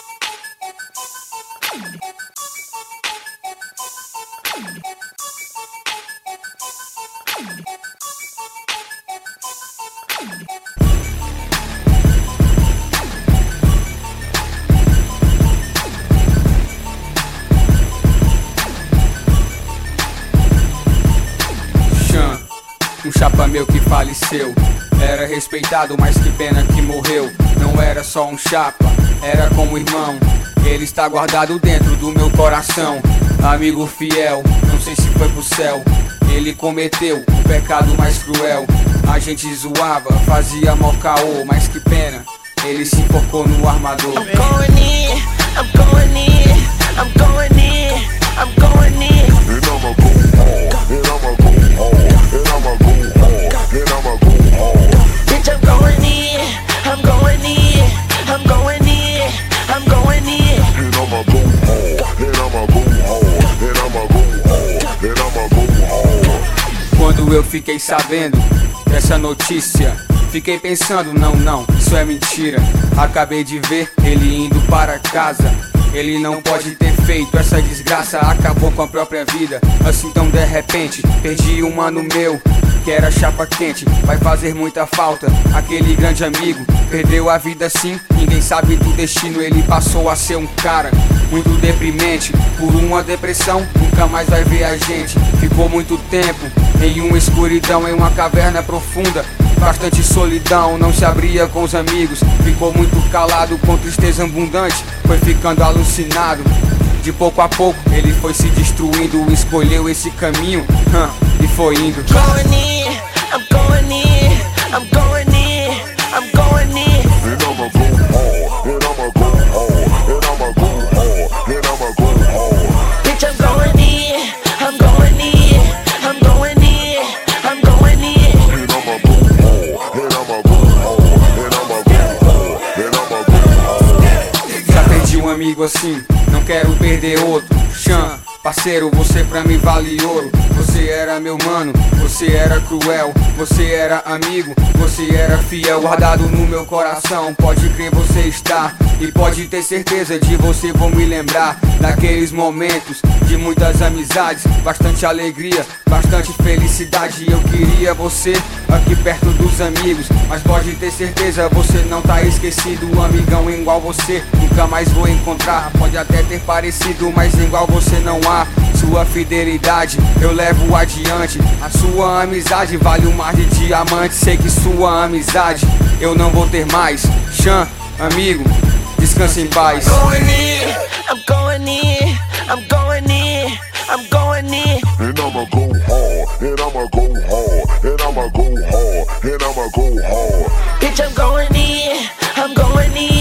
Um chapa meu que faleceu, era respeitado, mas que pena que morreu. Não era só um chapa, era como irmão. Ele está guardado dentro do meu coração. Amigo fiel, não sei se foi pro céu. Ele cometeu o pecado mais cruel. A gente zoava, fazia mó caô, mas que pena, ele se enforcou no armador. I'm going in, I'm going in, I'm going in, I'm going in. And I'ma go hard, and I'ma go hard, and I'ma go hard, and I'ma go hard. Bitch, I'm going in, I'm going in, I'm going in, I'm going in. And I'ma go hard, and I'ma go hard, and I'ma go hard, and I'ma go hard. Quando eu fiquei sabendo dessa notícia, fiquei pensando, não, isso é mentira. Acabei de ver ele indo para casa. Ele não pode ter feito essa desgraça, acabou com a própria vida. Assim tão de repente, perdi um mano meu que era chapa quente. Vai fazer muita falta, aquele grande amigo perdeu a vida sim, ninguém sabe do destino. Ele passou a ser um cara muito deprimente, por uma depressão, nunca mais vai ver a gente. Ficou muito tempo em uma escuridão, em uma caverna profunda, bastante solidão, não se abria com os amigos. Ficou muito calado, com tristeza abundante, foi ficando alucinado. De pouco a pouco ele foi se destruindo, escolheu esse caminho e foi indo. Going in, I'm going in, I'm going in, I'm going in. And I'ma go hard, and I'ma go hard, and I'ma go hard, and I'ma go hard. Bitch, I'm going in, I'm going in, I'm going in, I'm going in. And I'ma go hard, and I'ma go hard, and I'ma go hard, and I'ma go hard. Já perdi um amigo assim, não quero perder outro. Chan, parceiro, você pra mim vale ouro. Você era meu mano, você era cruel, você era amigo, você era fiel, guardado no meu coração. Pode crer, você está, e pode ter certeza de você vou me lembrar. Naqueles momentos de muitas amizades, bastante alegria, bastante felicidade. Eu queria você aqui perto dos amigos, mas pode ter certeza, você não tá esquecido. Um amigão igual você, nunca mais vou encontrar. Pode até ter parecido, mas igual você não há. Sua fidelidade eu levo adiante, a sua amizade vale um mar de diamante. Sei que sua amizade eu não vou ter mais. Chan, amigo, descanse em paz. Going in, I'm going in, I'm going in, I'm going in. And I'ma go hard, and I'ma go hard, and I'ma go hard, and I'ma go hard. Bitch, I'm going in, I'm going in.